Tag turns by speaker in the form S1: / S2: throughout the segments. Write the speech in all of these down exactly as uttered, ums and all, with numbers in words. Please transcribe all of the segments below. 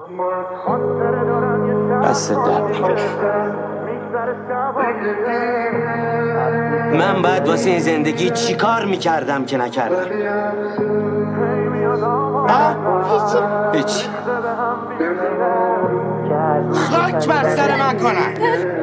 S1: دست درد نکنه. من باید واسه این زندگی چی کار میکردم که نکردم؟ ها؟ هیچی هیچی خاک بر سر من کنن.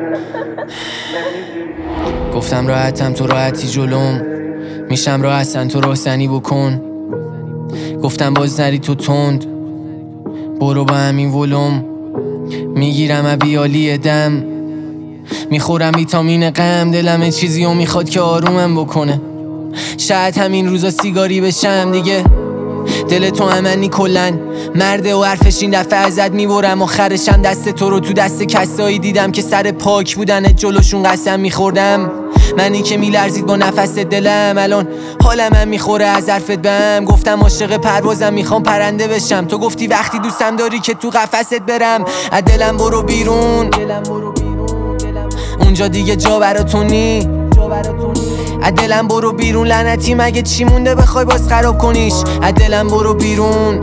S2: گفتم راحتم تو راحتی جلوم، میشم راحتن تو راحتنی بکن. گفتم باز نری تو تند، برو با همین ولوم. میگیرم ابیالی دم، میخورم ویتامین غم. دلم چیزی رو میخواد که آرومم بکنه. شاید همین روزا سیگاری بشم دیگه. دل تو امنی کلن مرده و حرفش این دفعه ازت میبرم. آخرشم دست تو رو تو دست کسایی دیدم که سر پاک بودن جلوشون قسم میخوردم. منی که میلرزید با نفس دلم، الان حالم هم میخوره از حرفت بهم. گفتم عاشق پروازم میخوام پرنده بشم، تو گفتی وقتی دوستم داری که تو قفست برم. از دلم برو بیرون، اونجا دیگه جا برا تو نی. از دلم برو بیرون لعنتی، مگه چی مونده بخوای باز خراب کنیش؟ از دلم برو بیرون،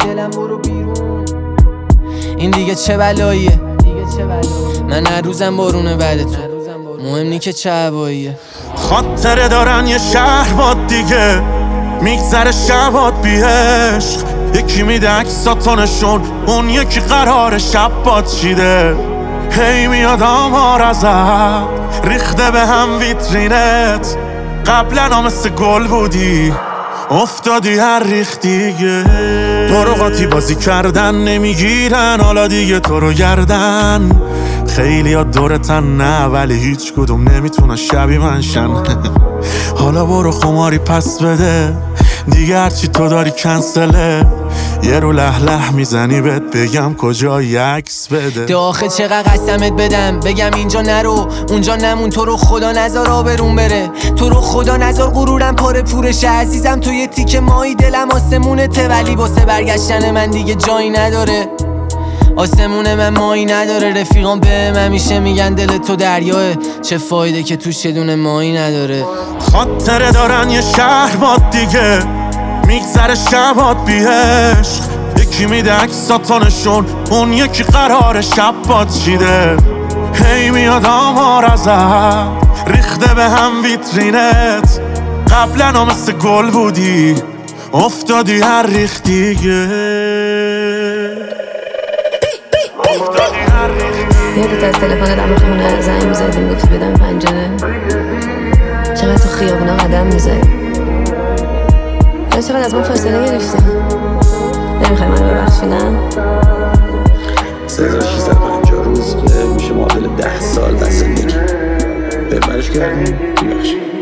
S2: این دیگه چه بلاییه؟ من هر روزم بارونه بعد تو، مهم نی که چه هواییه.
S3: خاطره دارن یه شهر باد دیگه، میگذره شبات بی عشق. یکی میده عکساتونشون، اون یکی قرار شب باد چیده. هی میاد آمار ازت ریخته به هم ویترینت. قبلا مثل گل بودی افتادی هر ریخت دیگه. تو رو قاطی بازی کردن نمیگیرن، حالا دیگه تو رو گردن. خیلی ها دورتن نه، ولی هیچ کدوم نمیتونه شبیه من شن. حالا برو خماری پس بده دیگه، هرچی تو داری کنسله. یه رو لح لح میزنی بهت بگم کجا عکس بده.
S2: ده آخه چقدر قسمت بدم بگم اینجا نرو اونجا نمون. تو رو خدا نزار آبرون بره، تو رو خدا نزار غرورم پاره پورشه. عزیزم تو یه تیکه مایی دلم آسمونته، ولی واسه برگشتن من دیگه جایی نداره. آسمون من مایی نداره، رفیقان به من همیشه میگن دل تو دریاه. چه فایده که توش یه دونه مایی نداره.
S3: خاطره دارن یه شهر باد دیگه، میگذره شبات بی عشق. یکی میده عکساتونشون، اون یکی قرار شب باد چیده. هی میاد آمار ازت ریخته به هم ویترینت. قبلا مثل گل بودی افتادی هر ریخت دیگه.
S4: یادت از تلفن دم خونه زنگ میزدیم گفتی بدم پنجره؟ چقدر تو خیابونا قدم میزدی؟ چقدر از من فاصله گرفتی؟ نمیخوای منو ببخشی نه؟
S1: سه هزار و ششصد و پنجاه روز میشه معادل ده سال بس زندگی. ببرش کردیم میبخشی.